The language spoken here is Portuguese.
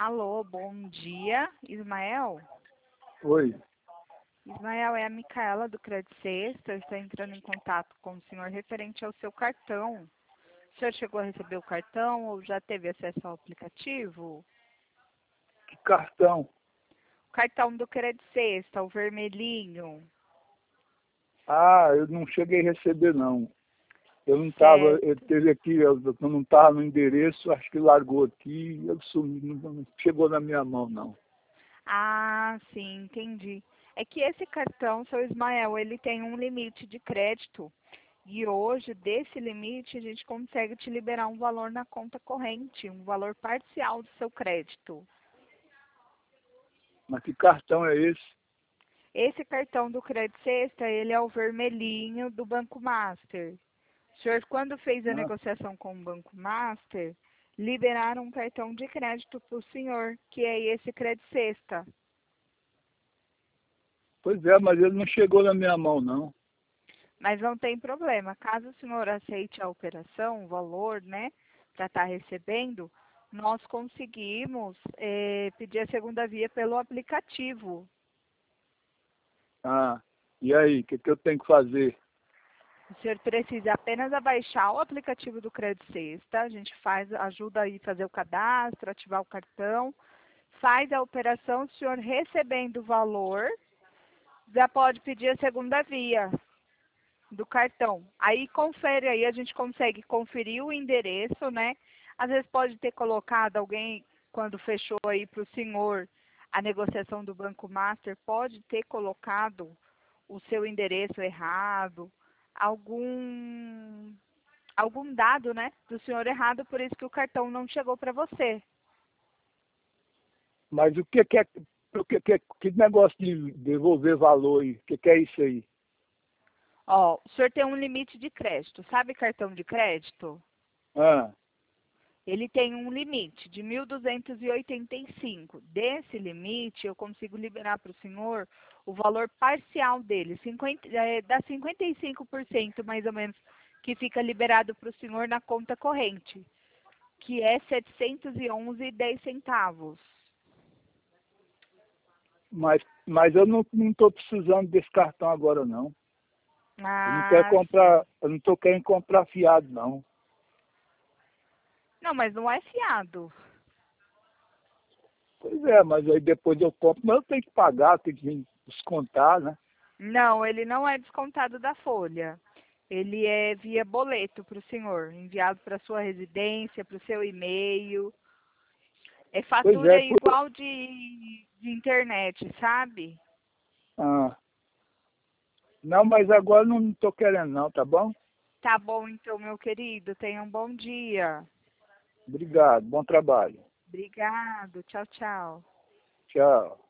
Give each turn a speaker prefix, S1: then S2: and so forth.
S1: Alô, bom dia, Ismael?
S2: Oi.
S1: Ismael, é a Micaela do Credit Sexta. Eu estou entrando em contato com o senhor referente ao seu cartão. O senhor chegou a receber o cartão ou já teve acesso ao aplicativo?
S2: Que cartão?
S1: O cartão do Credit Sexta, o vermelhinho.
S2: Ah, eu não cheguei a receber, não. Eu não estava, ele
S1: Certo.
S2: teve aqui, eu não estava no endereço, acho que largou aqui, eu sumi, não chegou na minha mão, não.
S1: Ah, sim, entendi. É que esse cartão, seu Ismael, ele tem um limite de crédito. E hoje, desse limite, a gente consegue te liberar um valor na conta corrente, um valor parcial do seu crédito.
S2: Mas que cartão é esse?
S1: Esse cartão do Credit Sexta, ele é o vermelhinho do Banco Master. O senhor, quando fez a
S2: Ah,
S1: negociação com o Banco Master, liberaram um cartão de crédito para o senhor, que é esse Credit Sexta.
S2: pois é, mas ele não chegou na minha mão, não.
S1: Mas não tem problema. Caso o senhor aceite a operação, o valor, né, para estar recebendo, nós conseguimos pedir a segunda via pelo aplicativo.
S2: Ah, e aí, o que eu tenho que fazer?
S1: O senhor precisa apenas abaixar o aplicativo do Credit Sexta. A gente ajuda aí a fazer o cadastro, ativar o cartão, faz a operação. O senhor recebendo o valor, já pode pedir a segunda via do cartão. Aí confere aí, a gente consegue conferir o endereço, né? Às vezes pode ter colocado alguém, quando fechou aí para o senhor a negociação do Banco Master, pode ter colocado o seu endereço errado, algum algum dado, né, do senhor errado, por isso que o cartão não chegou para você.
S2: Mas que negócio de devolver valor aí? O que é isso aí?
S1: Ó, o senhor tem um limite de crédito, sabe cartão de crédito?
S2: Ah,
S1: Ele tem um limite de 1.285. Desse limite, eu consigo liberar para o senhor o valor parcial dele, dá 55% mais ou menos, que fica liberado para o senhor na conta corrente, que é R$ 711,10.
S2: mas eu não estou precisando desse cartão agora, não. Eu não quero
S1: Ah, sim.
S2: comprar, eu não estou querendo comprar fiado, não.
S1: Não, mas não é fiado.
S2: Pois é, mas aí depois eu compro, mas eu tenho que pagar, tenho que descontar, né?
S1: Não, ele não é descontado da folha. Ele é via boleto para o senhor, enviado para sua residência, para o seu e-mail. É
S2: Pois
S1: fatura
S2: é,
S1: igual de internet, sabe?
S2: ah, não, mas agora não estou querendo não, tá bom?
S1: Tá bom então, meu querido. Tenha um bom dia.
S2: Obrigado, bom trabalho.
S1: Obrigado. Tchau, tchau.
S2: Tchau.